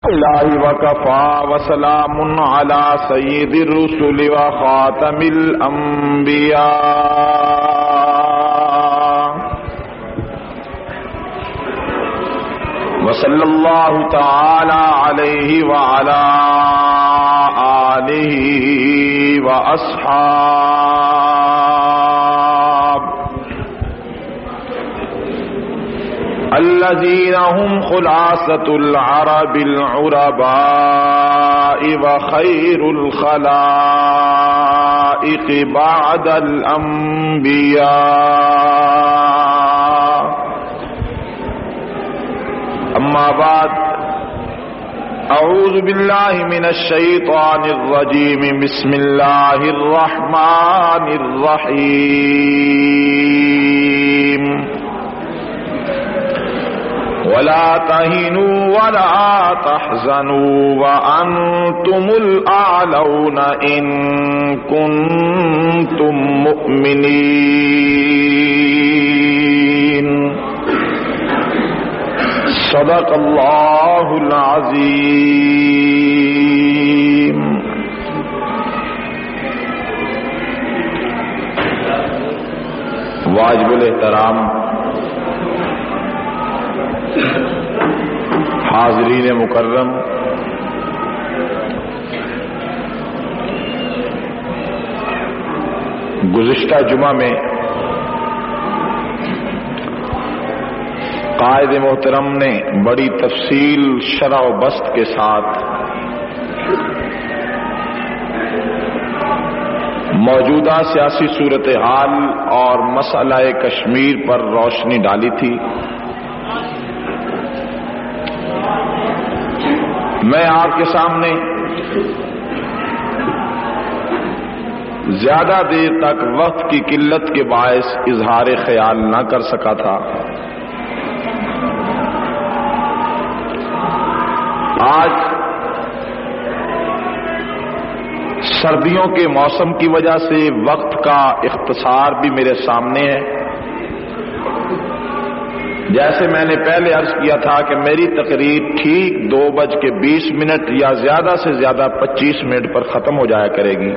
الہی وکفا وسلام علی سید الرسل وخاتم الانبیاء وصلی اللہ تعالی علیہ وعلی آلہ واصحاب الذين هم خلاصة العرب العرباء وخير الخلائق بعد الأنبياء أما بعد أعوذ بالله من الشيطان الرجيم بسم الله الرحمن الرحيم ولا تهنوا ولا تحزنوا وأنتم الأعلون إن كنتم مؤمنين صدق الله العظيم. واجب الاحترام حاضرین مکرم، گزشتہ جمعہ میں قائد محترم نے بڑی تفصیل شرح و بسط کے ساتھ موجودہ سیاسی صورتحال اور مسئلہ کشمیر پر روشنی ڈالی تھی. میں آپ کے سامنے زیادہ دیر تک وقت کی قلت کے باعث اظہار خیال نہ کر سکا تھا. آج سردیوں کے موسم کی وجہ سے وقت کا اختصار بھی میرے سامنے ہے. جیسے میں نے پہلے عرض کیا تھا کہ میری تقریر ٹھیک 2:20 یا زیادہ سے زیادہ 25 منٹ پر ختم ہو جایا کرے گی.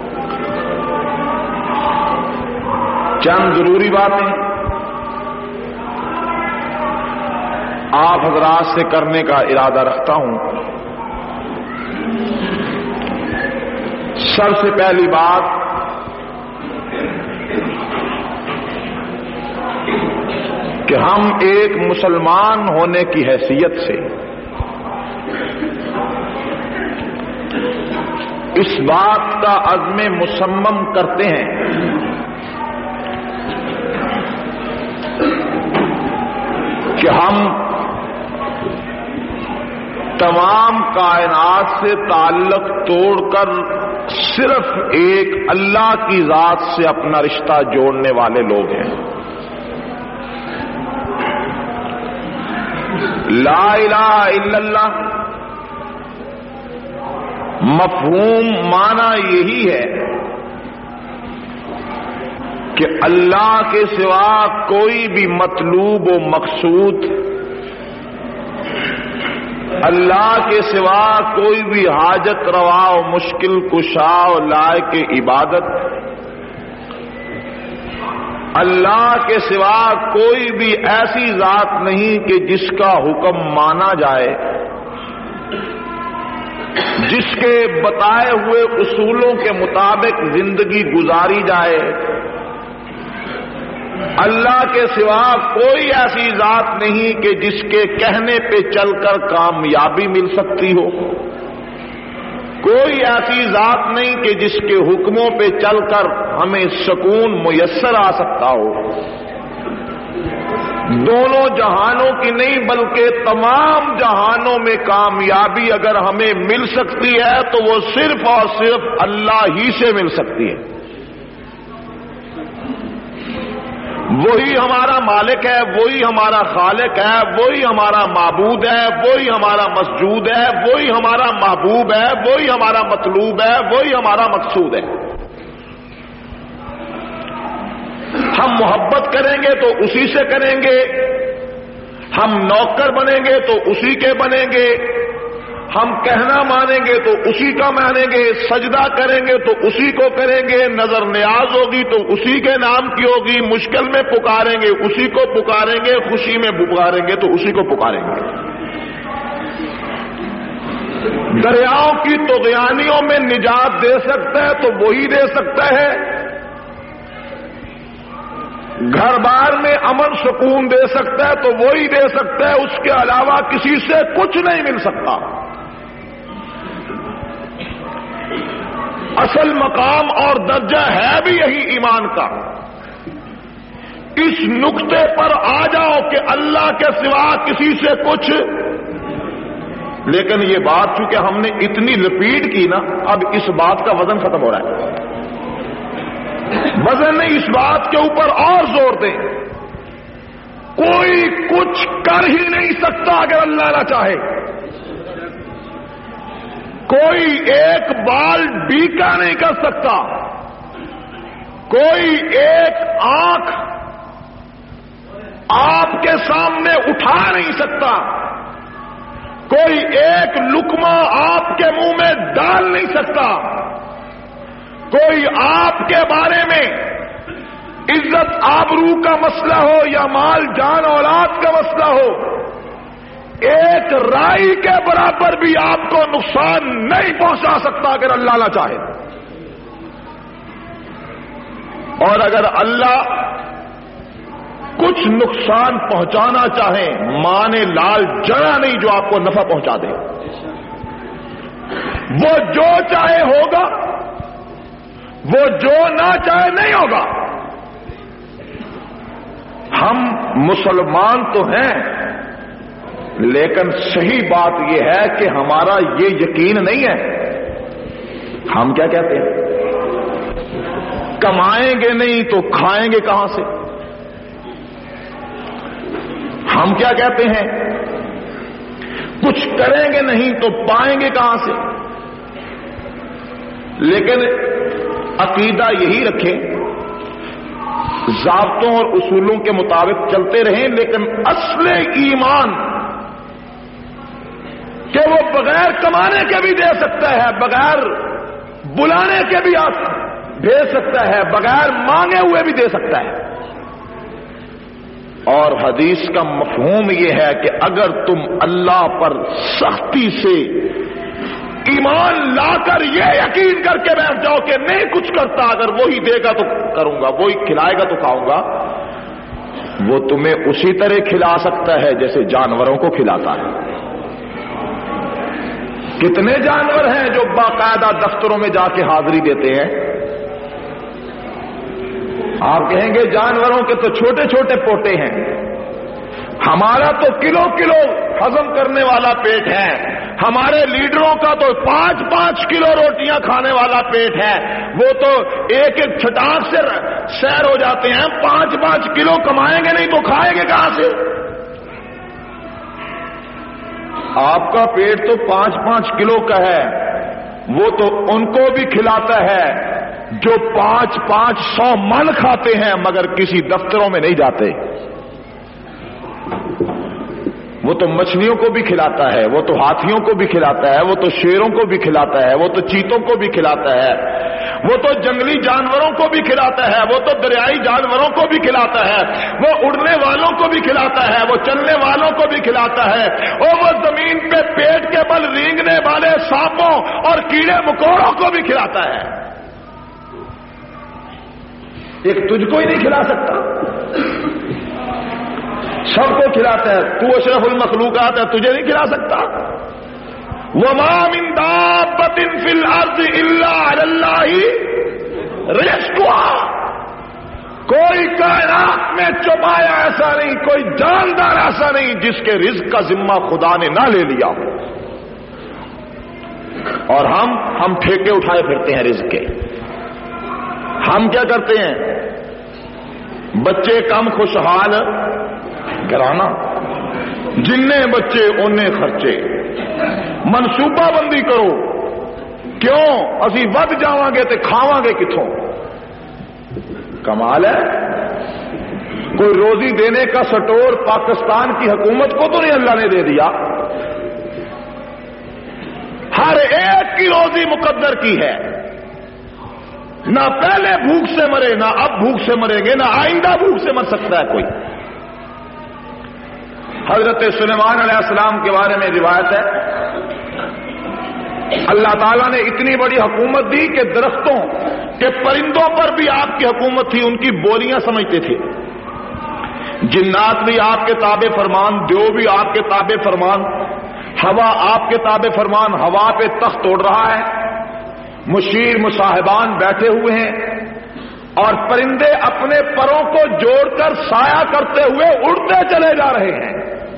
چند ضروری باتیں آپ حضرات سے کرنے کا ارادہ رکھتا ہوں. سب سے پہلی بات، کہ ہم ایک مسلمان ہونے کی حیثیت سے اس بات کا عزم مصمم کرتے ہیں کہ ہم تمام کائنات سے تعلق توڑ کر صرف ایک اللہ کی ذات سے اپنا رشتہ جوڑنے والے لوگ ہیں. لا الہ الا اللہ مفہوم معنی یہی ہے کہ اللہ کے سوا کوئی بھی مطلوب و مقصود، اللہ کے سوا کوئی بھی حاجت روا و مشکل کشا و لائق عبادت، اللہ کے سوا کوئی بھی ایسی ذات نہیں کہ جس کا حکم مانا جائے، جس کے بتائے ہوئے اصولوں کے مطابق زندگی گزاری جائے. اللہ کے سوا کوئی ایسی ذات نہیں کہ جس کے کہنے پہ چل کر کامیابی مل سکتی ہو. کوئی ایسی ذات نہیں کہ جس کے حکموں پہ چل کر ہمیں سکون میسر آ سکتا ہو. دونوں جہانوں کی نہیں بلکہ تمام جہانوں میں کامیابی اگر ہمیں مل سکتی ہے تو وہ صرف اور صرف اللہ ہی سے مل سکتی ہے. وہی ہمارا مالک ہے، وہی ہمارا خالق ہے، وہی ہمارا معبود ہے، وہی ہمارا مسجود ہے، وہی ہمارا محبوب ہے، وہی ہمارا مطلوب ہے، وہی ہمارا مقصود ہے. ہم محبت کریں گے تو اسی سے کریں گے، ہم نوکر بنیں گے تو اسی کے بنیں گے، ہم کہنا مانیں گے تو اسی کا مانیں گے، سجدہ کریں گے تو اسی کو کریں گے، نظر نیاز ہوگی تو اسی کے نام کی ہوگی، مشکل میں پکاریں گے اسی کو پکاریں گے، خوشی میں پکاریں گے تو اسی کو پکاریں گے۔ دریاؤں کی طغیانیوں میں نجات دے سکتا ہے تو وہی دے سکتا ہے، گھر بار میں امن سکون دے سکتا ہے تو وہی دے سکتا ہے، اس کے علاوہ کسی سے کچھ نہیں مل سکتا۔ اصل مقام اور درجہ ہے بھی یہی ایمان کا۔ اس نقطے پر آ جاؤ کہ اللہ کے سوا کسی سے کچھ، لیکن یہ بات چونکہ ہم نے اتنی ریپیٹ کی نا، اب اس بات کا وزن ختم ہو رہا ہے۔ وزن نہیں، اس بات کے اوپر اور زور دیں، کوئی کچھ کر ہی نہیں سکتا اگر اللہ نہ چاہے۔ کوئی ایک بال بیکا نہیں کر سکتا، کوئی ایک آنکھ آپ کے سامنے اٹھا نہیں سکتا، کوئی ایک لقمہ آپ کے منہ میں ڈال نہیں سکتا، کوئی آپ کے بارے میں عزت آبرو کا مسئلہ ہو یا مال جان اولاد کا مسئلہ ہو، ایک رائی کے برابر بھی آپ کو نقصان نہیں پہنچا سکتا اگر اللہ نہ چاہے۔ اور اگر اللہ کچھ نقصان پہنچانا چاہے، مانے لال جڑا نہیں جو آپ کو نفع پہنچا دے، وہ جو چاہے ہوگا، وہ جو نہ چاہے نہیں ہوگا۔ ہم مسلمان تو ہیں، لیکن صحیح بات یہ ہے کہ ہمارا یہ یقین نہیں ہے۔ ہم کیا کہتے ہیں؟ کمائیں گے نہیں تو کھائیں گے کہاں سے؟ ہم کیا کہتے ہیں؟ کچھ کریں گے نہیں تو پائیں گے کہاں سے؟ لیکن عقیدہ یہی رکھیں، ضابطوں اور اصولوں کے مطابق چلتے رہیں، لیکن اصل ایمان کہ وہ بغیر کمانے کے بھی دے سکتا ہے، بغیر بلانے کے بھی دے سکتا ہے، بغیر مانگے ہوئے بھی دے سکتا ہے۔ اور حدیث کا مفہوم یہ ہے کہ اگر تم اللہ پر سختی سے ایمان لا کر یہ یقین کر کے بیٹھ جاؤ کہ نہیں کچھ کرتا، اگر وہی دے گا تو کروں گا، وہی کھلائے گا تو کھاؤں گا، وہ تمہیں اسی طرح کھلا سکتا ہے جیسے جانوروں کو کھلاتا ہے۔ کتنے جانور ہیں جو باقاعدہ دفتروں میں جا کے حاضری دیتے ہیں؟ آپ کہیں گے جانوروں کے تو چھوٹے چھوٹے پوٹے ہیں، ہمارا تو کلو کلو ہضم کرنے والا پیٹ ہے، ہمارے لیڈروں کا تو 5-5 کلو روٹیاں کھانے والا پیٹ ہے، وہ تو ایک ایک چھٹاک سے سیر ہو جاتے ہیں، 5-5 کلو کمائیں گے نہیں تو کھائیں گے کہاں سے؟ آپ کا پیٹ تو 5-5 کلو کا ہے، وہ تو ان کو بھی کھلاتا ہے جو 500 من کھاتے ہیں مگر کسی دفتروں میں نہیں جاتے۔ وہ تو مچھلیوں کو بھی کھلاتا ہے، وہ تو ہاتھیوں کو بھی کھلاتا ہے، وہ تو شیروں کو بھی کھلاتا ہے، وہ تو چیتوں کو بھی کھلاتا ہے، وہ تو جنگلی جانوروں کو بھی کھلاتا ہے، وہ تو دریائی جانوروں کو بھی کھلاتا ہے، وہ اڑنے والوں کو بھی کھلاتا ہے، وہ چلنے والوں کو بھی کھلاتا ہے، اور وہ زمین پہ پیٹ کے بل رینگنے والے سانپوں اور کیڑے مکوڑوں کو بھی کھلاتا ہے۔ ایک تجھ کو ہی نہیں کھلا سکتا، سب کو کھلاتا ہے، تو اشرف المخلوقات ہے، تجھے نہیں کھلا سکتا۔ وَمَا مِن دَابَّةٍ فِي الْأَرْضِ إِلَّا عَلَى اللَّهِ رِزْقُهَا، کوئی کائنات میں چوپایا ایسا نہیں، کوئی جاندار ایسا نہیں جس کے رزق کا ذمہ خدا نے نہ لے لیا ہو۔ اور ہم ٹھیکے اٹھائے پھرتے ہیں رزق کے۔ ہم کیا کرتے ہیں؟ بچے کم خوشحال گھرانا، جننے بچے اننے خرچے، منصوبہ بندی کرو، کیوں اسی ود جاواں گے تے کھاواں گے کتھوں؟ کمال ہے، کوئی روزی دینے کا سٹور پاکستان کی حکومت کو تو نہیں اللہ نے دے دیا، ہر ایک کی روزی مقدر کی ہے. نہ پہلے بھوک سے مرے، نہ اب بھوک سے مریں گے، نہ آئندہ بھوک سے مر سکتا ہے کوئی. حضرت سلیمان علیہ السلام کے بارے میں روایت ہے، اللہ تعالیٰ نے اتنی بڑی حکومت دی کہ درختوں کے پرندوں پر بھی آپ کی حکومت تھی، ان کی بولیاں سمجھتے تھے. جنات بھی آپ کے تابع فرمان، دیو بھی آپ کے تابع فرمان، ہوا آپ کے تابع فرمان، ہوا پہ تخت توڑ رہا ہے، مشیر مصاحبان بیٹھے ہوئے ہیں، اور پرندے اپنے پروں کو جوڑ کر سایہ کرتے ہوئے اڑتے چلے جا رہے ہیں.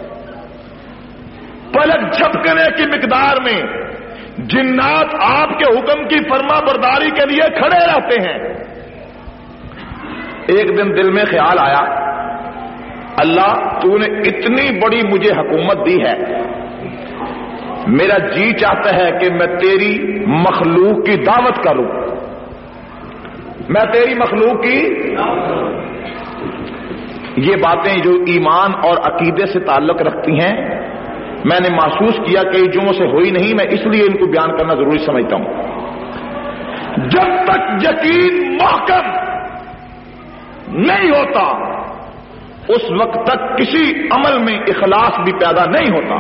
پلک جھپکنے کی مقدار میں جنات آپ کے حکم کی فرما برداری کے لیے کھڑے رہتے ہیں. ایک دن دل میں خیال آیا، اللہ تو نے اتنی بڑی مجھے حکومت دی ہے، میرا جی چاہتا ہے کہ میں تیری مخلوق کی دعوت کروں، میں تیری مخلوق کی. یہ باتیں جو ایمان اور عقیدے سے تعلق رکھتی ہیں میں نے محسوس کیا کئی جمعوں سے ہوئی نہیں، میں اس لیے ان کو بیان کرنا ضروری سمجھتا ہوں. جب تک یقین محکم نہیں ہوتا اس وقت تک کسی عمل میں اخلاص بھی پیدا نہیں ہوتا.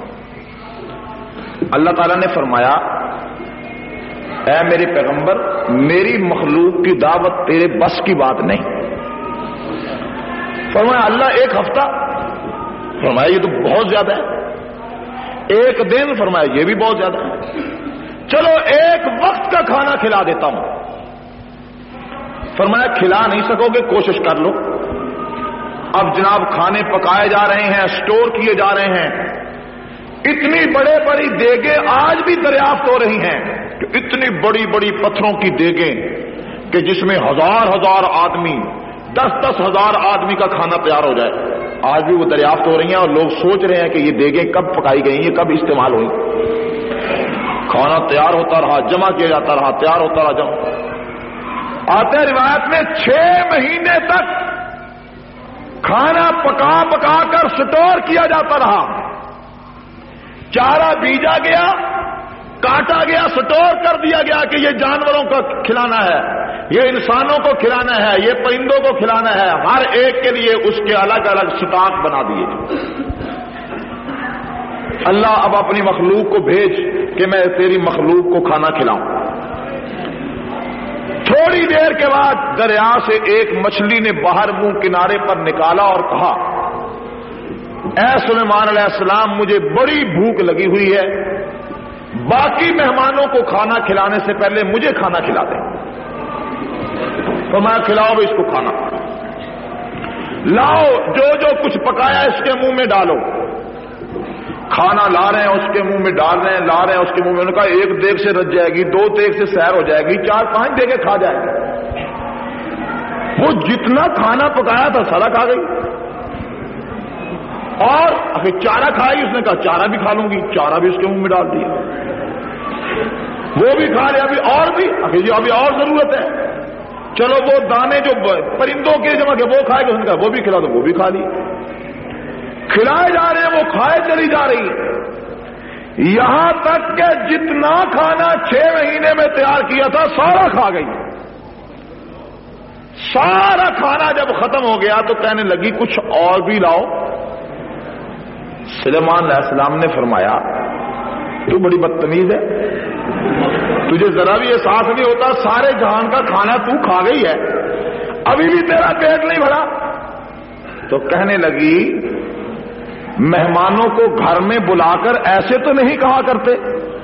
اللہ تعالیٰ نے فرمایا، اے میرے پیغمبر، میری مخلوق کی دعوت تیرے بس کی بات نہیں. فرمایا اللہ ایک ہفتہ؟ فرمایا یہ تو بہت زیادہ ہے. ایک دن؟ فرمایا یہ بھی بہت زیادہ ہے. چلو ایک وقت کا کھانا کھلا دیتا ہوں. فرمایا کھلا نہیں سکو گے، کوشش کر لو. اب جناب کھانے پکائے جا رہے ہیں، سٹور کیے جا رہے ہیں. اتنی بڑے بڑی دیگیں آج بھی دریافت ہو رہی ہیں کہ اتنی بڑی بڑی پتھروں کی دیگیں کہ جس میں ہزار ہزار آدمی، 10-10 ہزار آدمی کا کھانا تیار ہو جائے، آج بھی وہ دریافت ہو رہی ہیں. اور لوگ سوچ رہے ہیں کہ یہ دیگیں کب پکائی گئی، یہ کب استعمال ہوئی. کھانا تیار ہوتا رہا، جمع کیا جاتا رہا، تیار ہوتا رہا، جمع. آتے ہیں روایت میں 6 مہینے تک کھانا پکا پکا کر سٹور کیا جاتا رہا. چارہ بیجا گیا، کاٹا گیا، سٹور کر دیا گیا کہ یہ جانوروں کو کھلانا ہے، یہ انسانوں کو کھلانا ہے، یہ پرندوں کو کھلانا ہے. ہر ایک کے لیے اس کے الگ الگ سٹاک بنا دیے. اللہ اب اپنی مخلوق کو بھیج کہ میں تیری مخلوق کو کھانا کھلاؤں. تھوڑی دیر کے بعد دریا سے ایک مچھلی نے باہر منہ کنارے پر نکالا اور کہا، اے سلیمان علیہ السلام، مجھے بڑی بھوک لگی ہوئی ہے، باقی مہمانوں کو کھانا کھلانے سے پہلے مجھے کھانا کھلا دیں. تو میں کھلاؤ اس کو کھانا، لاؤ جو کچھ پکایا اس کے منہ میں ڈالو. کھانا لا رہے ہیں، اس کے منہ میں ڈال رہے ہیں، لا رہے ہیں اس کے منہ میں. انہوں نے کہا 1 دیگ سے رچ جائے گی، 2 دیگ سے سیر ہو جائے گی، 4-5 دیگیں کھا جائے گی. وہ جتنا کھانا پکایا تھا سارا کھا گئی. اور چارہ کھائی، اس نے کہا چارہ بھی کھا لوں گی، چارہ بھی اس کے منہ میں ڈال دیا. وہ بھی کھا لیا، ابھی اور بھی، ابھی اور ضرورت ہے. چلو وہ دانے جو پرندوں کے جمع کے وہ کھائے گا، اس نے کہا وہ بھی کھلا دو، وہ بھی کھا لی. کھلائے جا رہے ہیں، وہ کھائے چلی جا رہی ہے، یہاں تک کہ جتنا کھانا 6 مہینے میں تیار کیا تھا سارا کھا گئی. سارا کھانا جب ختم ہو گیا تو کہنے لگی کچھ اور بھی لاؤ. سلیمان علیہ السلام نے فرمایا، تو بڑی بدتمیز ہے، تجھے ذرا بھی احساس نہیں ہوتا سارے جہان کا کھانا تو کھا گئی ہے، ابھی بھی تیرا پیٹ نہیں بھرا. تو کہنے لگی، مہمانوں کو گھر میں بلا کر ایسے تو نہیں کہا کرتے،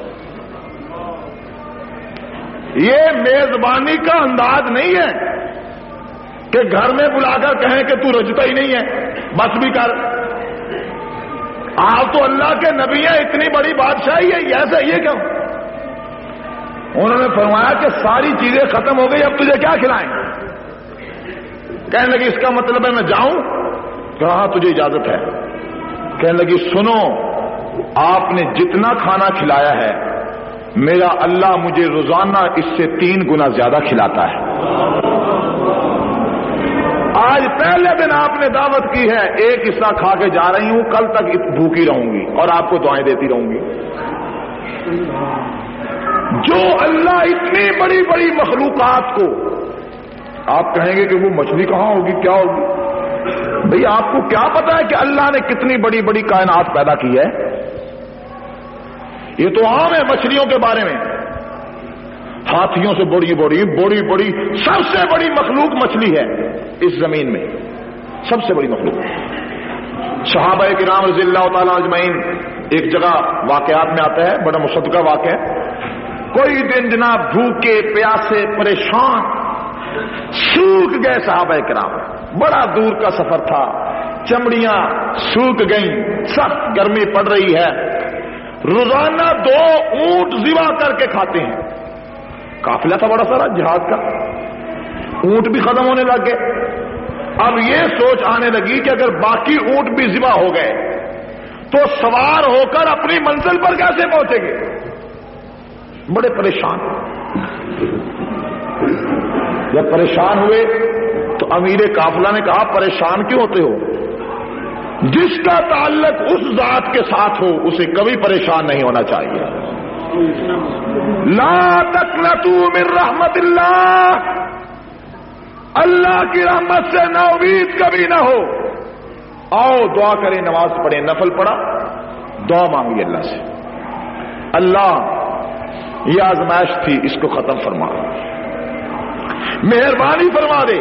یہ میزبانی کا انداز نہیں ہے کہ گھر میں بلا کر کہیں کہ تو رجتا ہی نہیں ہے، بس بھی کر. آپ تو اللہ کے نبی ہیں، اتنی بڑی بادشاہی ہے، ایسا یہ کیوں؟ انہوں نے فرمایا کہ ساری چیزیں ختم ہو گئی، اب تجھے کیا کھلائیں؟ کہنے لگی اس کا مطلب ہے میں جاؤں؟ کہا تجھے اجازت ہے. کہنے لگی سنو، آپ نے جتنا کھانا کھلایا ہے میرا اللہ مجھے روزانہ اس سے 3 گنا زیادہ کھلاتا ہے. آج پہلے دن آپ نے دعوت کی ہے، 1 حصہ کھا کے جا رہی ہوں، کل تک بھوکی رہوں گی اور آپ کو دعائیں دیتی رہوں گی. جو اللہ اتنی بڑی بڑی مخلوقات کو، آپ کہیں گے کہ وہ مچھلی کہاں ہوگی، کیا ہوگی؟ بھئی آپ کو کیا پتا ہے کہ اللہ نے کتنی بڑی بڑی کائنات پیدا کی ہے؟ یہ تو عام ہے مچھلیوں کے بارے میں، ہاتھیوں سے بڑی بڑی سب سے بڑی مخلوق مچھلی ہے اس زمین میں، سب سے بڑی مخلوق۔ صحابہ کرام رضی اللہ تعالیٰ اجمعین ایک جگہ واقعات میں آتا ہے، بڑا مصدقہ واقعہ ہے۔ کوئی دن جناب بھوکے پیاسے پریشان سوکھ گئے صحابہ کرام، بڑا دور کا سفر تھا، چمڑیاں سوکھ گئیں، سخت گرمی پڑ رہی ہے، روزانہ 2 اونٹ ذبح کر کے کھاتے ہیں۔ قافلہ تھا بڑا سارا جہاد کا، اونٹ بھی ختم ہونے لگ گئے۔ اب یہ سوچ آنے لگی کہ اگر باقی اونٹ بھی ذبح ہو گئے تو سوار ہو کر اپنی منزل پر کیسے پہنچیں گے؟ بڑے پریشان۔ جب پریشان ہوئے تو امیر قافلہ نے کہا پریشان کیوں ہوتے ہو؟ جس کا تعلق اس ذات کے ساتھ ہو اسے کبھی پریشان نہیں ہونا چاہیے۔ لا تقنطوا من رحمت اللہ، اللہ کی رحمت سے نا امید کبھی نہ ہو۔ آؤ دعا کریں، نماز پڑھیں، نفل پڑھا، دعا مانگی اللہ سے، اللہ یہ آزمائش تھی، اس کو ختم فرما، مہربانی فرما دے۔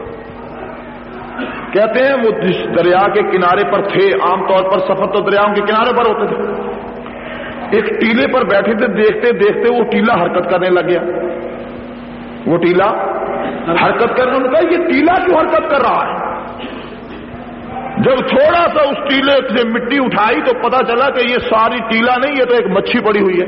کہتے ہیں وہ جس دریا کے کنارے پر تھے، عام طور پر سفر تو دریاؤں کے کنارے پر ہوتے تھے، ایک ٹیلے پر بیٹھے تھے، دیکھتے دیکھتے وہ ٹیلا حرکت کرنے لگ گیا۔ وہ ٹیلا حرکت کرنے لگا، یہ ٹیلا کیوں حرکت کر رہا ہے؟ جب تھوڑا سا اس ٹیلے سے مٹی اٹھائی تو پتا چلا کہ یہ ساری ٹیلا نہیں، یہ تو ایک مچھی پڑی ہوئی ہے۔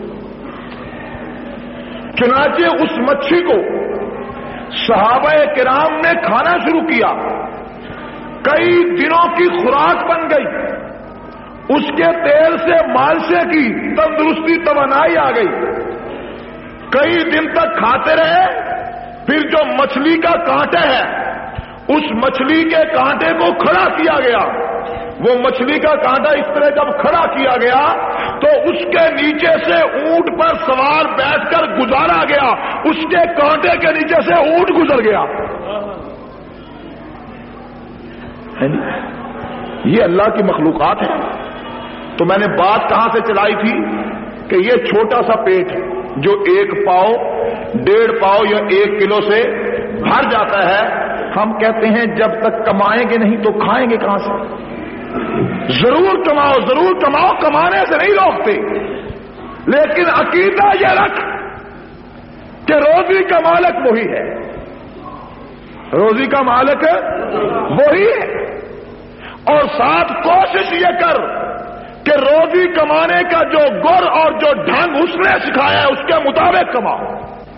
چنانچہ اس مچھی کو صحابہ کرام نے کھانا شروع کیا، کئی دنوں کی خوراک بن گئی، اس کے تیل سے مالشے کی تندرستی توانائی آ گئی، کئی دن تک کھاتے رہے۔ پھر جو مچھلی کا کانٹا ہے اس مچھلی کے کانٹے کو کھڑا کیا گیا، وہ مچھلی کا کانٹا اس طرح جب کھڑا کیا گیا تو اس کے نیچے سے اونٹ پر سوار بیٹھ کر گزارا گیا، اس کے کانٹے کے نیچے سے اونٹ گزر گیا۔ یہ اللہ کی مخلوقات ہیں۔ تو میں نے بات کہاں سے چلائی تھی کہ یہ چھوٹا سا پیٹ جو 1 پاؤ 1.5 پاؤ یا 1 کلو سے بھر جاتا ہے، ہم کہتے ہیں جب تک کمائیں گے نہیں تو کھائیں گے کہاں سے؟ ضرور کماؤ، ضرور کماؤ، کمانے سے نہیں روکتے، لیکن عقیدہ یہ رکھ کہ روزی کا مالک وہی ہے، روزی کا مالک وہی ہے، اور ساتھ کوشش یہ کر کہ روزی کمانے کا جو گر اور جو ڈھنگ اس نے سکھایا ہے اس کے مطابق کماؤ۔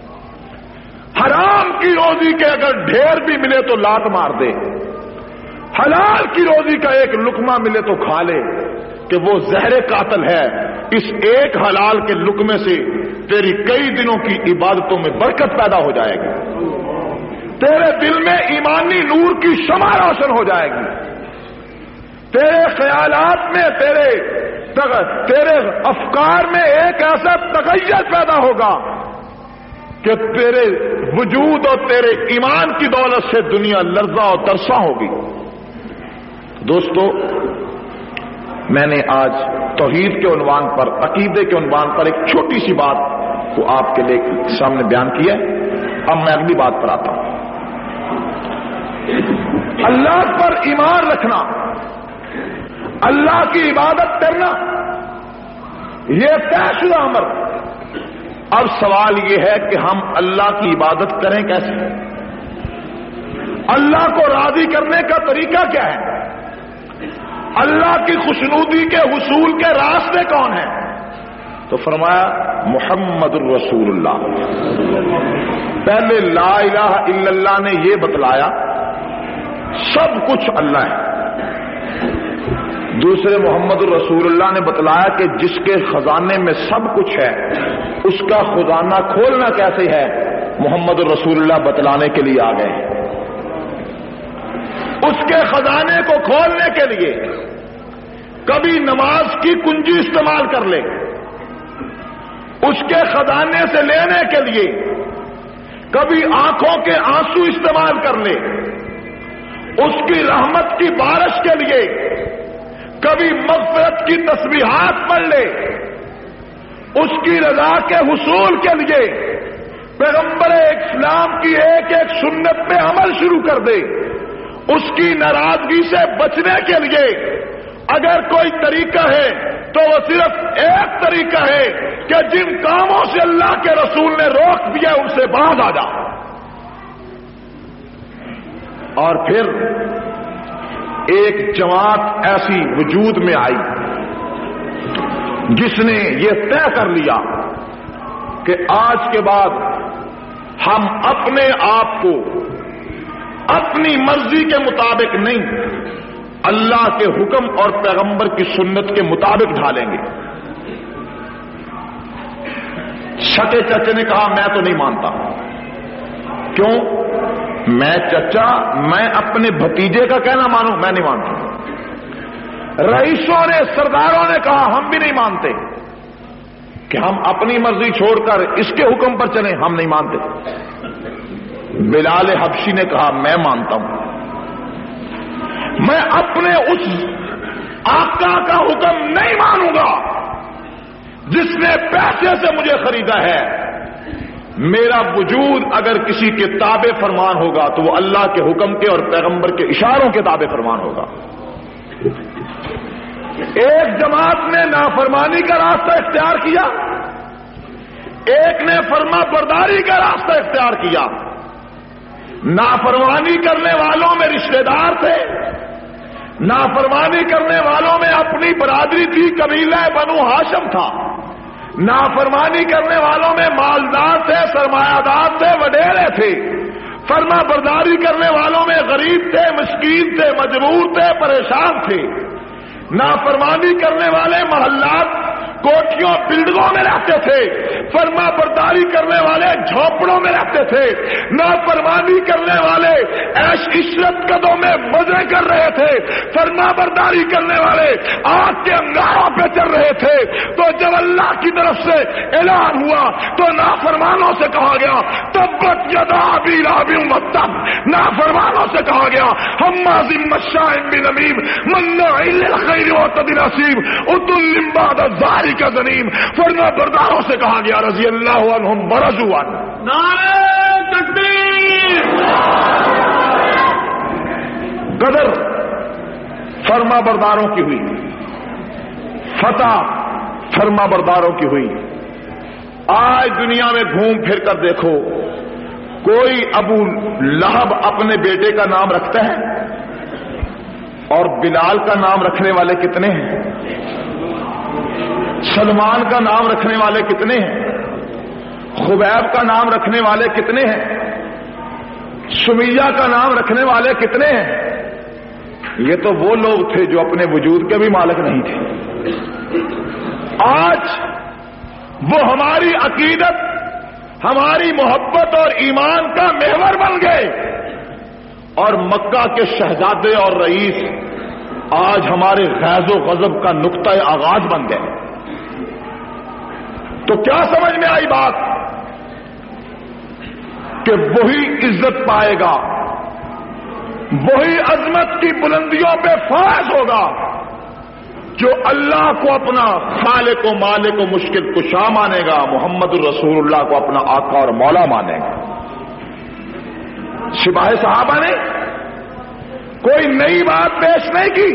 حرام کی روزی کے اگر ڈھیر بھی ملے تو لات مار دے، حلال کی روزی کا ایک لقمہ ملے تو کھا لے، کہ وہ زہر قاتل ہے۔ اس ایک حلال کے لقمے سے تیری کئی دنوں کی عبادتوں میں برکت پیدا ہو جائے گی، تیرے دل میں ایمانی نور کی شمع روشن ہو جائے گی، تیرے خیالات میں تیرے افکار میں ایک ایسا تغیر پیدا ہوگا کہ تیرے وجود اور تیرے ایمان کی دولت سے دنیا لرزاں اور ترساں ہوگی۔ دوستو، میں نے آج توحید کے عنوان پر، عقیدے کے عنوان پر ایک چھوٹی سی بات کو آپ کے لیے سامنے بیان کیا ہے۔ اب میں اگلی بات پر آتا ہوں۔ اللہ پر ایمان رکھنا، اللہ کی عبادت کرنا، یہ طے شدہ امر۔ اب سوال یہ ہے کہ ہم اللہ کی عبادت کریں کیسے؟ اللہ کو راضی کرنے کا طریقہ کیا ہے؟ اللہ کی خوشنودی کے حصول کے راستے کون ہیں؟ تو فرمایا محمد الرسول اللہ۔ پہلے لا الہ الا اللہ نے یہ بتلایا سب کچھ اللہ ہے، دوسرے محمد الرسول اللہ نے بتلایا کہ جس کے خزانے میں سب کچھ ہے اس کا خزانہ کھولنا کیسے ہے، محمد الرسول اللہ بتلانے کے لیے آ گئے۔ اس کے خزانے کو کھولنے کے لیے کبھی نماز کی کنجی استعمال کر لے، اس کے خزانے سے لینے کے لیے کبھی آنکھوں کے آنسو استعمال کر لے، اس کی رحمت کی بارش کے لیے کبھی مغفرت کی تسبیحات پڑھ لے، اس کی رضا کے حصول کے لیے پیغمبر اسلام کی ایک ایک سنت پہ عمل شروع کر دے، اس کی ناراضگی سے بچنے کے لیے اگر کوئی طریقہ ہے تو وہ صرف ایک طریقہ ہے کہ جن کاموں سے اللہ کے رسول نے روک دیا ان سے باز آ جا۔ اور پھر ایک جماعت ایسی وجود میں آئی جس نے یہ طے کر لیا کہ آج کے بعد ہم اپنے آپ کو اپنی مرضی کے مطابق نہیں، اللہ کے حکم اور پیغمبر کی سنت کے مطابق ڈھالیں گے۔ چھٹے چچے نے کہا میں تو نہیں مانتا۔ کیوں؟ میں چچا، میں اپنے بھتیجے کا کہنا مانوں؟ میں نہیں مانتا۔ رئیسوں نے، سرداروں نے کہا ہم بھی نہیں مانتے کہ ہم اپنی مرضی چھوڑ کر اس کے حکم پر چلیں، ہم نہیں مانتے۔ بلال حبشی نے کہا میں مانتا ہوں، میں اپنے اس آقا کا حکم نہیں مانوں گا جس نے پیسے سے مجھے خریدا ہے۔ میرا وجود اگر کسی کے تابع فرمان ہوگا تو وہ اللہ کے حکم کے اور پیغمبر کے اشاروں کے تابع فرمان ہوگا۔ ایک جماعت نے نافرمانی کا راستہ اختیار کیا، ایک نے فرما برداری کا راستہ اختیار کیا۔ نافرمانی کرنے والوں میں رشتہ دار تھے، نافرمانی کرنے والوں میں اپنی برادری تھی، قبیلہ بنو ہاشم تھا۔ نافرمانی کرنے والوں میں مالدار تھے، سرمایہ دار تھے، وڈیرے تھے۔ فرما برداری کرنے والوں میں غریب تھے، مسکین تھے، مجبور تھے، پریشان تھے۔ نافرمانی کرنے والے محلات، کوٹھیوں، بلڈنگوں میں رہتے تھے۔ فرما برداری کرنے والے جھونپڑوں میں رہتے تھے۔ نافرمانی کرنے والے عیش عشرت قدوں میں مزے کر رہے تھے۔ فرما برداری کرنے والے آگ کے انگاروں پہ چل رہے تھے۔ تو جب اللہ کی طرف سے اعلان ہوا تو نافرمانوں سے کہا گیا تبت یدا ابی لہب وتب، نافرمانوں سے کہا گیا ہمازٍ مشاء بنمیم مناع للخیر معتد اثیم عتل بعد ذلک زنیم۔ فرما برداروں سے کہا گیا رضی اللہ عنہم ورضوا عنہ۔ نعرہ تکبیر۔ قدر فرما برداروں کی ہوئی، فتح فرما برداروں کی ہوئی۔ آج دنیا میں گھوم پھر کر دیکھو، کوئی ابو لہب اپنے بیٹے کا نام رکھتا ہے؟ اور بلال کا نام رکھنے والے کتنے ہیں؟ سلمان کا نام رکھنے والے کتنے ہیں؟ خبیب کا نام رکھنے والے کتنے ہیں؟ سمیہ کا نام رکھنے والے کتنے ہیں؟ یہ تو وہ لوگ تھے جو اپنے وجود کے بھی مالک نہیں تھے۔ آج وہ ہماری عقیدت، ہماری محبت اور ایمان کا محور بن گئے، اور مکہ کے شہزادے اور رئیس آج ہمارے غیظ و غضب کا نقطۂ آغاز بن گئے۔ تو کیا سمجھ میں آئی بات کہ وہی عزت پائے گا، وہی عظمت کی بلندیوں پہ فائز ہوگا جو اللہ کو اپنا خالق و مالک و مشکل کشا مانے گا، محمد الرسول اللہ کو اپنا آقا اور مولا مانے گا۔ سپاہی صحابہ نے کوئی نئی بات پیش نہیں کی،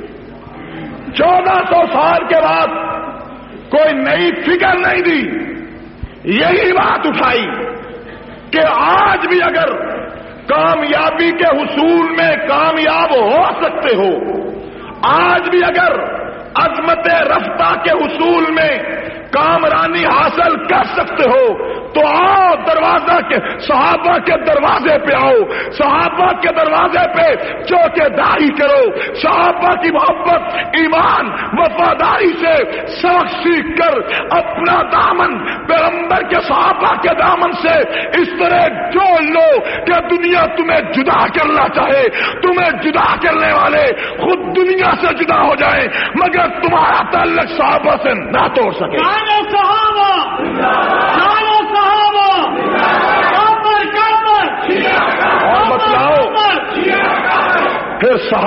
1400 سال کے بعد کوئی نئی فکر نہیں دی، یہی بات اٹھائی کہ آج بھی اگر کامیابی کے حصول میں کامیاب ہو سکتے ہو، آج بھی اگر عظمت رفتہ کے حصول میں کامرانی حاصل کر سکتے ہو تو آؤ، دروازہ کے صحابہ کے دروازے پہ آؤ، صحابہ کے دروازے پہ چوکیداری کرو، صحابہ کی محبت، ایمان، وفاداری سے سبق سیکھ کر اپنا دامن پیغمبر کے صحابہ کے دامن سے اس طرح جوڑ لو کہ دنیا تمہیں جدا کرنا چاہے، تمہیں جدا کرنے والے خود دنیا سے جدا ہو جائیں مگر تمہارا تعلق صحابہ سے نہ توڑ سکے۔ صحابہ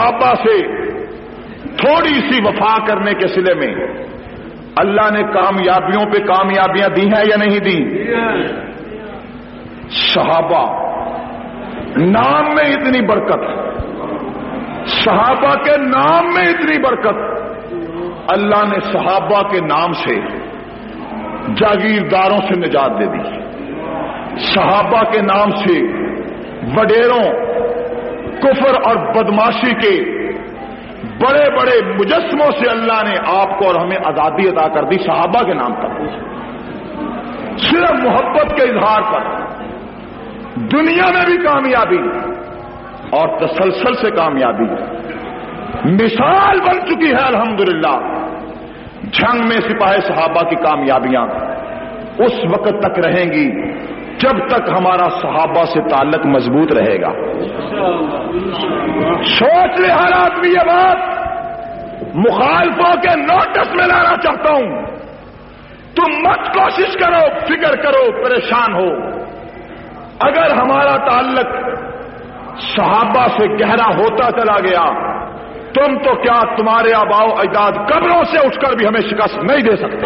صحابہ سے تھوڑی سی وفا کرنے کے صلے میں اللہ نے کامیابیوں پہ کامیابیاں دی ہیں یا نہیں دی؟ صحابہ نام میں اتنی برکت، صحابہ کے نام میں اتنی برکت، اللہ نے صحابہ کے نام سے جاگیرداروں سے نجات دے دی، صحابہ کے نام سے وڈیروں، کفر اور بدماشی کے بڑے بڑے مجسموں سے اللہ نے آپ کو اور ہمیں آزادی عطا کر دی، صحابہ کے نام پر، صرف محبت کے اظہار پر دنیا میں بھی کامیابی اور تسلسل سے کامیابی مثال بن چکی ہے الحمدللہ۔ جنگ میں سپاہی صحابہ کی کامیابیاں اس وقت تک رہیں گی جب تک ہمارا صحابہ سے تعلق مضبوط رہے گا۔ سوچ لے ہر آدمی یہ بات، مخالفوں کے نوٹس میں لانا چاہتا ہوں، تم مت کوشش کرو، فکر کرو، پریشان ہو، اگر ہمارا تعلق صحابہ سے گہرا ہوتا چلا گیا، تم تو کیا تمہارے آباؤ اجداد قبروں سے اٹھ کر بھی ہمیں شکست نہیں دے سکتے۔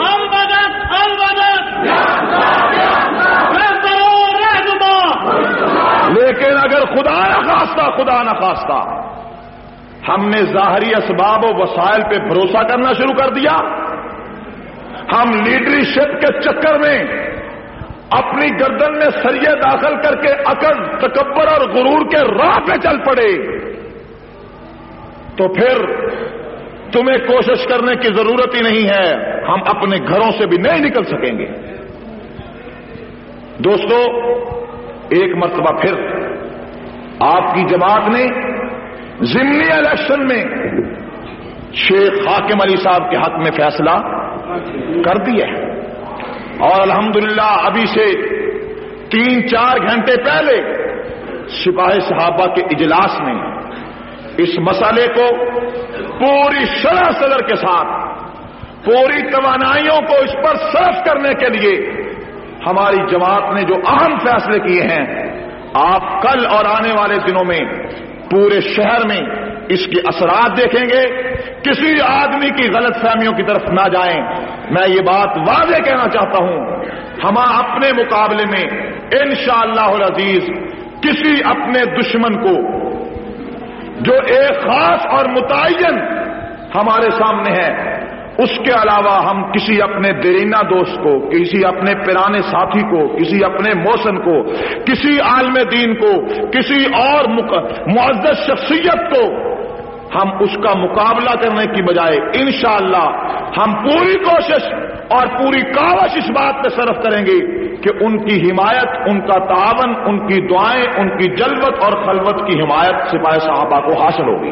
لیکن اگر خدا نہ خواستہ ہم نے ظاہری اسباب و وسائل پہ بھروسہ کرنا شروع کر دیا، ہم لیڈرشپ کے چکر میں اپنی گردن میں سریے داخل کر کے عقل، تکبر اور غرور کے راہ پہ چل پڑے، تو پھر تمہیں کوشش کرنے کی ضرورت ہی نہیں ہے، ہم اپنے گھروں سے بھی نہیں نکل سکیں گے۔ دوستو، ایک مرتبہ پھر آپ کی جماعت نے ضمنی الیکشن میں شیخ حاکم علی صاحب کے حق میں فیصلہ کر دیا ہے، اور الحمدللہ ابھی سے 3-4 گھنٹے پہلے سپاہی صحابہ کے اجلاس میں اس مسئلے کو پوری شرح صدر کے ساتھ پوری توانائیوں کو اس پر صرف کرنے کے لیے ہماری جماعت نے جو اہم فیصلے کیے ہیں، آپ کل اور آنے والے دنوں میں پورے شہر میں اس کے اثرات دیکھیں گے۔ کسی آدمی کی غلط فہمیوں کی طرف نہ جائیں، میں یہ بات واضح کہنا چاہتا ہوں، ہم اپنے مقابلے میں انشاءاللہ العزیز کسی اپنے دشمن کو جو ایک خاص اور متعین ہمارے سامنے ہے، اس کے علاوہ ہم کسی اپنے دیرینہ دوست کو، کسی اپنے پرانے ساتھی کو، کسی اپنے موسن کو، کسی عالم دین کو، کسی اور معزز شخصیت کو ہم اس کا مقابلہ کرنے کی بجائے انشاءاللہ ہم پوری کوشش اور پوری کاوش اس بات پہ صرف کریں گے کہ ان کی حمایت، ان کا تعاون، ان کی دعائیں، ان کی جلوت اور خلوت کی حمایت سپاہی صحابہ کو حاصل ہوگی۔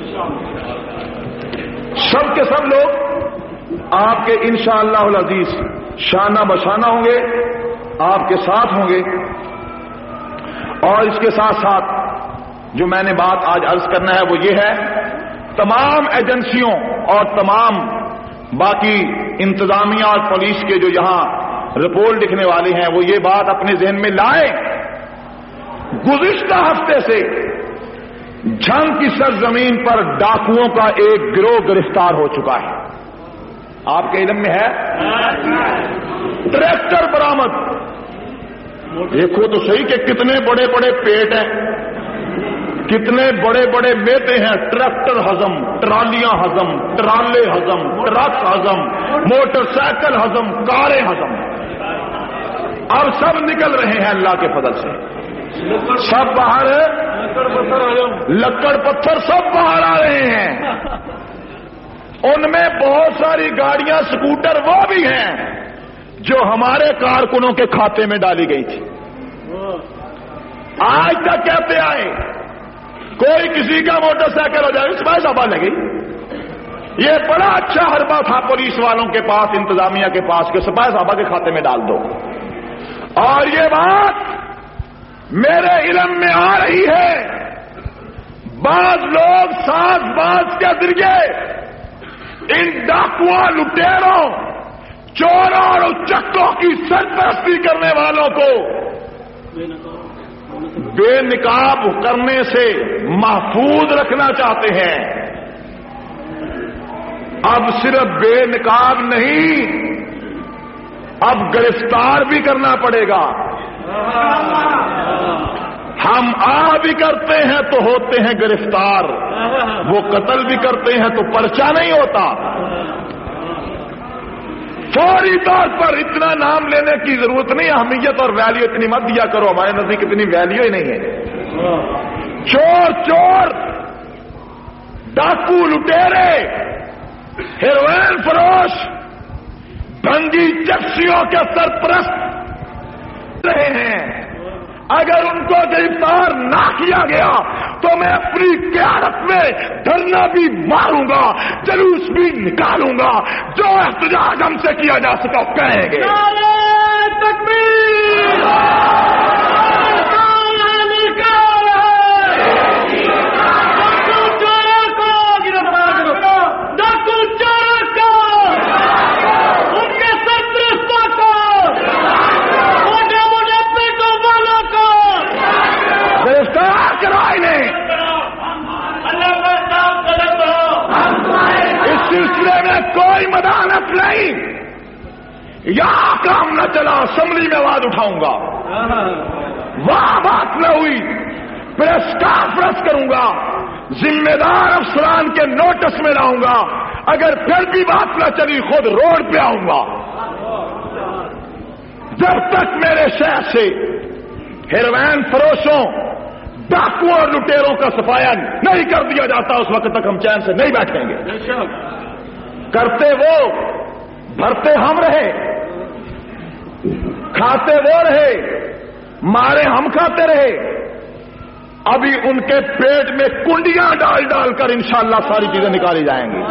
سب کے سب لوگ آپ کے انشاءاللہ العزیز شانہ بشانہ ہوں گے، آپ کے ساتھ ہوں گے، اور اس کے ساتھ ساتھ جو میں نے بات آج عرض کرنا ہے وہ یہ ہے، تمام ایجنسیوں اور تمام باقی انتظامیہ اور پولیس کے جو یہاں رپورٹ لکھنے والے ہیں وہ یہ بات اپنے ذہن میں لائیں، گزشتہ ہفتے سے جنگ کی سرزمین پر ڈاکوؤں کا ایک گروہ گرفتار ہو چکا ہے۔ آپ کے علم میں ہے؟ ٹریکٹر برآمد، دیکھو تو صحیح کہ کتنے بڑے بڑے پیٹ ہیں، کتنے بڑے بڑے میدے ہیں، ٹریکٹر ہضم، ٹرالیاں ہضم، ٹرالے ہضم، ٹرک ہضم، موٹر سائیکل ہضم، کاریں ہضم، اب سب نکل رہے ہیں اللہ کے فضل سے، سب باہر ہے، لکڑ پتھر سب باہر آ رہے ہیں، ان میں بہت ساری گاڑیاں، سکوٹر وہ بھی ہیں جو ہمارے کارکنوں کے کھاتے میں ڈالی گئی تھی، آج تک کہتے آئے کوئی کسی کا موٹر سائیکل ہو جائے سپاہی صاحبہ لگی، یہ بڑا اچھا حربہ تھا پولیس والوں کے پاس، انتظامیہ کے پاس کہ سپاہی صاحبہ کے کھاتے میں ڈال دو، اور یہ بات میرے علم میں آ رہی ہے، بعض لوگ ساز باز کے ذریعے ان ڈاکوؤں، لٹیروں، چوروں اور اچکوں کی سرپرستی کرنے والوں کو بے نقاب کرنے سے محفوظ رکھنا چاہتے ہیں، اب صرف بے نقاب نہیں، اب گرفتار بھی کرنا پڑے گا۔ ہم بھی کرتے ہیں تو ہوتے ہیں گرفتار، وہ قتل بھی کرتے ہیں تو پرچہ نہیں ہوتا۔ فوری طور پر اتنا نام لینے کی ضرورت نہیں، اہمیت اور ویلیو اتنی مت دیا کرو، ہمارے نزدیک اتنی ویلیو ہی نہیں ہے۔ چور، ڈاکو، لٹیرے، ہیروئن فروش، بھنگی چپسیوں کے سرپرست رہے ہیں، اگر ان کو گرفتار نہ کیا گیا تو میں اپنی قیادت میں دھرنا بھی ماروں گا، جلوس بھی نکالوں گا، جو احتجاج ہم سے کیا جا سکا کہیں گے۔ نعرہ تکبیر! سلسلے میں کوئی مداحت نہیں، یہاں کام نہ چلا اسمبلی میں آواز اٹھاؤں گا، وہاں بات نہ ہوئی پریس کانفرنس کروں گا، ذمہ دار افسران کے نوٹس میں لاؤں گا، اگر پھر بھی بات نہ چلی خود روڈ پہ آؤں گا۔ جب تک میرے شہر سے ہیروئن فروشوں، ڈاکوؤں اور لٹیروں کا صفایا نہیں کر دیا جاتا اس وقت تک ہم چین سے نہیں بیٹھیں گے۔ کرتے وہ، بھرتے ہم رہے، کھاتے وہ رہے، مارے ہم کھاتے رہے، ابھی ان کے پیٹ میں کنڈیاں ڈال ڈال کر انشاءاللہ ساری چیزیں نکالی جائیں گی۔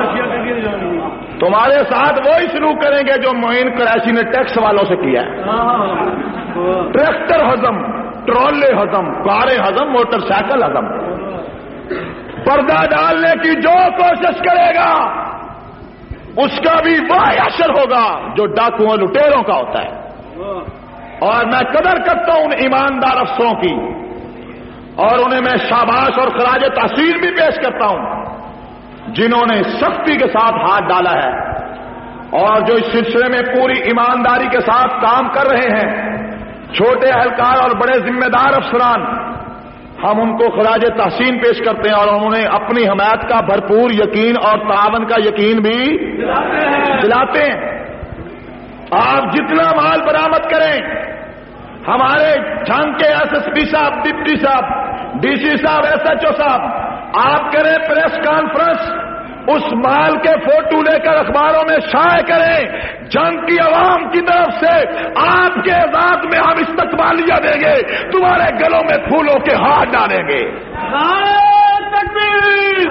تمہارے ساتھ وہی سلوک کریں گے جو معین قریشی نے ٹیکس والوں سے کیا ہے، ٹریکٹر ہضم، ٹرالے ہضم، کاریں ہضم، موٹر سائیکل ہضم۔ پردہ ڈالنے کی جو کوشش کرے گا اس کا بھی وہی اثر ہوگا جو ڈاکوؤں لٹیروں کا ہوتا ہے۔ اور میں قدر کرتا ہوں ان ایماندار افسروں کی، اور انہیں میں شاباش اور خراج تحسین بھی پیش کرتا ہوں جنہوں نے سختی کے ساتھ ہاتھ ڈالا ہے اور جو اس سلسلے میں پوری ایمانداری کے ساتھ کام کر رہے ہیں، چھوٹے اہلکار اور بڑے ذمہ دار افسران، ہم ان کو خراج تحسین پیش کرتے ہیں اور انہوں نے اپنی حمایت کا بھرپور یقین اور تعاون کا یقین بھی دلاتے ہیں۔ آپ جتنا مال برآمد کریں، ہمارے جھانگ کے ایس ایس پی صاحب، ڈپٹی صاحب، ڈی سی صاحب، ایس ایچ او صاحب، آپ کریں پریس کانفرنس، اس مال کے فوٹو لے کر اخباروں میں شائع کریں، جنگ کی عوام کی طرف سے آپ کے اعزاز میں ہم استقبالیہ دیں گے، تمہارے گلوں میں پھولوں کے ہار ڈالیں گے۔ نعرہ تکبیر!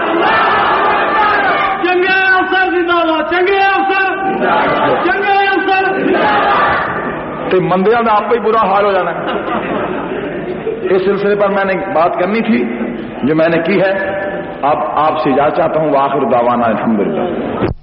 چنگے افسر زندہ باد، چنگے افسر، چنگے افسر۔ تو مندیاں میں آپ کو ہی برا حال ہو جانا ہے۔ اس سلسلے پر میں نے بات کرنی تھی جو میں نے کی ہے، اب آپ سے اجازت چاہتا ہوں، وآخر دعوانا الحمدللہ۔